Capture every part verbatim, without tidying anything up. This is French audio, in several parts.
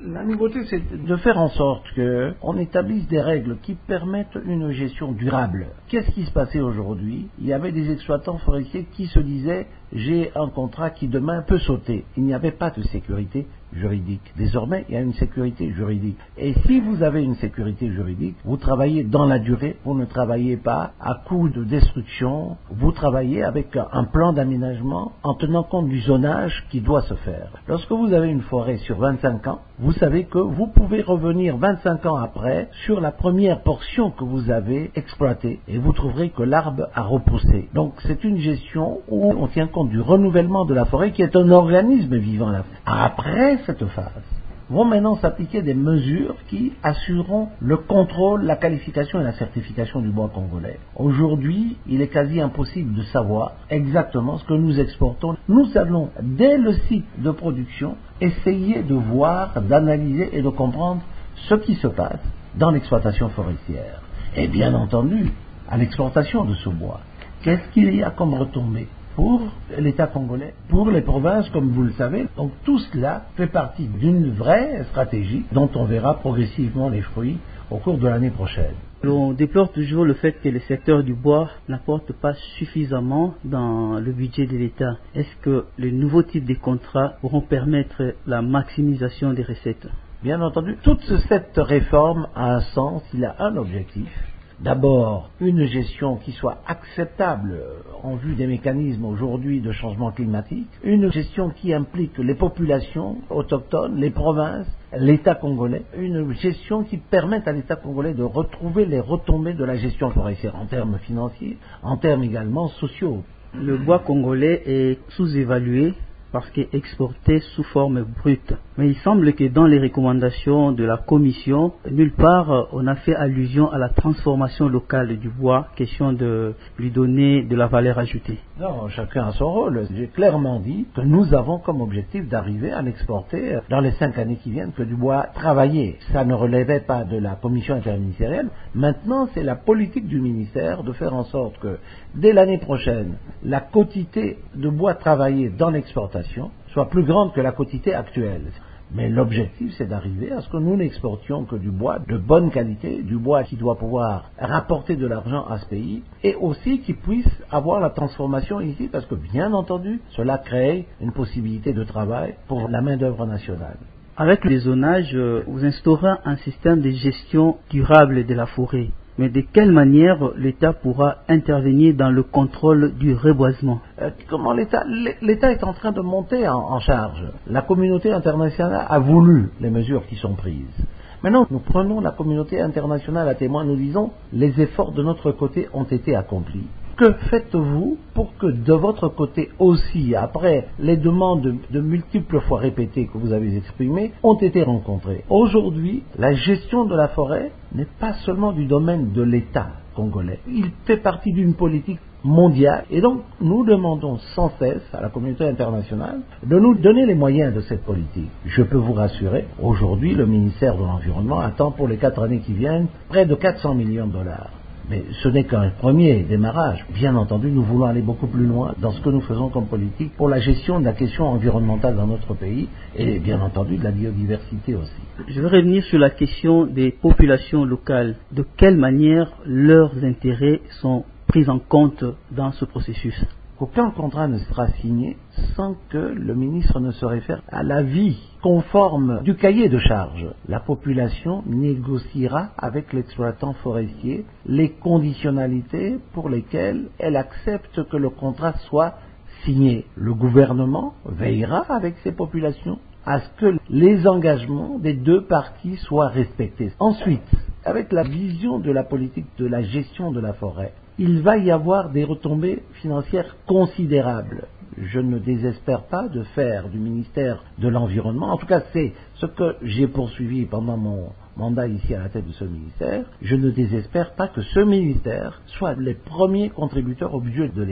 La nouveauté, c'est de faire en sorte qu'on établisse des règles qui permettent une gestion durable. Qu'est-ce qui se passait aujourd'hui? Il y avait des exploitants forestiers qui se disaient « j'ai un contrat qui demain peut sauter ». Il n'y avait pas de sécurité juridique. Désormais, il y a une sécurité juridique. Et si vous avez une sécurité juridique, vous travaillez dans la durée, vous ne travaillez pas à coup de destruction, vous travaillez avec un plan d'aménagement en tenant compte du zonage qui doit se faire. Lorsque vous avez une forêt sur vingt-cinq ans, vous savez que vous pouvez revenir vingt-cinq ans après sur la première portion que vous avez exploitée et vous trouverez que l'arbre a repoussé. Donc c'est une gestion où on tient compte du renouvellement de la forêt qui est un organisme vivant. Après cette phase, vont maintenant s'appliquer des mesures qui assureront le contrôle, la qualification et la certification du bois congolais. Aujourd'hui, il est quasi impossible de savoir exactement ce que nous exportons. Nous allons, dès le site de production, essayer de voir, d'analyser et de comprendre ce qui se passe dans l'exploitation forestière. Et bien entendu, à l'exportation de ce bois. Qu'est-ce qu'il y a comme retombée pour l'État congolais, pour les provinces, comme vous le savez? Donc tout cela fait partie d'une vraie stratégie dont on verra progressivement les fruits au cours de l'année prochaine. On déplore toujours le fait que le secteur du bois n'apporte pas suffisamment dans le budget de l'État. Est-ce que les nouveaux types de contrats pourront permettre la maximisation des recettes? Bien entendu, toute cette réforme a un sens, il a un objectif. D'abord, une gestion qui soit acceptable en vue des mécanismes aujourd'hui de changement climatique, une gestion qui implique les populations autochtones, les provinces, l'État congolais, une gestion qui permette à l'État congolais de retrouver les retombées de la gestion forestière en termes financiers, en termes également sociaux. Le bois congolais est sous-évalué parce qu'il est exporté sous forme brute. Mais il semble que dans les recommandations de la Commission, nulle part on a fait allusion à la transformation locale du bois, question de lui donner de la valeur ajoutée. Non, chacun a son rôle. J'ai clairement dit que nous avons comme objectif d'arriver à l'exporter dans les cinq années qui viennent que du bois travaillé. Ça ne relevait pas de la Commission interministérielle. Maintenant, c'est la politique du ministère de faire en sorte que dès l'année prochaine, la quantité de bois travaillé dans l'exportation soit plus grande que la quantité actuelle. Mais l'objectif, c'est d'arriver à ce que nous n'exportions que du bois de bonne qualité, du bois qui doit pouvoir rapporter de l'argent à ce pays, et aussi qui puisse avoir la transformation ici, parce que bien entendu, cela crée une possibilité de travail pour la main-d'œuvre nationale. Avec le zonage, vous instaurez un système de gestion durable de la forêt. Mais de quelle manière l'État pourra intervenir dans le contrôle du reboisement? euh, Comment l'État L'État est en train de monter en, en charge. La communauté internationale a voulu les mesures qui sont prises. Maintenant, nous prenons la communauté internationale à témoin, nous disons les efforts de notre côté ont été accomplis. Que faites-vous pour que de votre côté aussi, après les demandes de, de multiples fois répétées que vous avez exprimées, ont été rencontrées? Aujourd'hui, la gestion de la forêt n'est pas seulement du domaine de l'État congolais. Il fait partie d'une politique mondiale et donc nous demandons sans cesse à la communauté internationale de nous donner les moyens de cette politique. Je peux vous rassurer, aujourd'hui le ministère de l'Environnement attend pour les quatre années qui viennent près de quatre cents millions de dollars. Mais ce n'est qu'un premier démarrage. Bien entendu, nous voulons aller beaucoup plus loin dans ce que nous faisons comme politique pour la gestion de la question environnementale dans notre pays et bien entendu de la biodiversité aussi. Je vais revenir sur la question des populations locales. De quelle manière leurs intérêts sont pris en compte dans ce processus? Aucun contrat ne sera signé sans que le ministre ne se réfère à l'avis conforme du cahier de charge. La population négociera avec l'exploitant forestier les conditionnalités pour lesquelles elle accepte que le contrat soit signé. Le gouvernement veillera avec ces populations à ce que les engagements des deux parties soient respectés. Ensuite, avec la vision de la politique de la gestion de la forêt, il va y avoir des retombées financières considérables. Je ne désespère pas de faire du ministère de l'Environnement, en tout cas c'est ce que j'ai poursuivi pendant mon mandat ici à la tête de ce ministère, je ne désespère pas que ce ministère soit les premiers contributeurs au budget de l'État.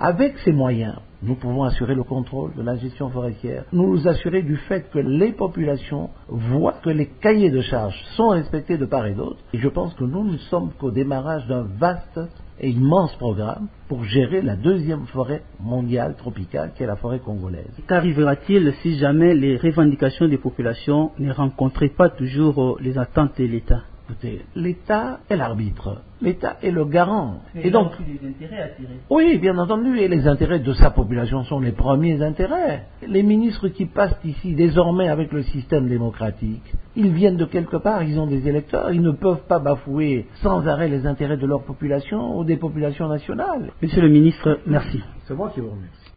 Avec ces moyens, nous pouvons assurer le contrôle de la gestion forestière, nous assurer du fait que les populations voient que les cahiers de charges sont respectés de part et d'autre. Et je pense que nous ne sommes qu'au démarrage d'un vaste et immense programme pour gérer la deuxième forêt mondiale tropicale qui est la forêt congolaise. Qu'arrivera-t-il si jamais les revendications des populations ne rencontraient pas toujours les attentes de l'État? Écoutez, l'État est l'arbitre, l'État est le garant. Et, et donc, les intérêts à tirer. Oui, bien entendu, et les intérêts de sa population sont les premiers intérêts. Les ministres qui passent ici désormais avec le système démocratique, ils viennent de quelque part, ils ont des électeurs, ils ne peuvent pas bafouer sans arrêt les intérêts de leur population ou des populations nationales. Monsieur le ministre, merci. C'est moi qui vous remercie.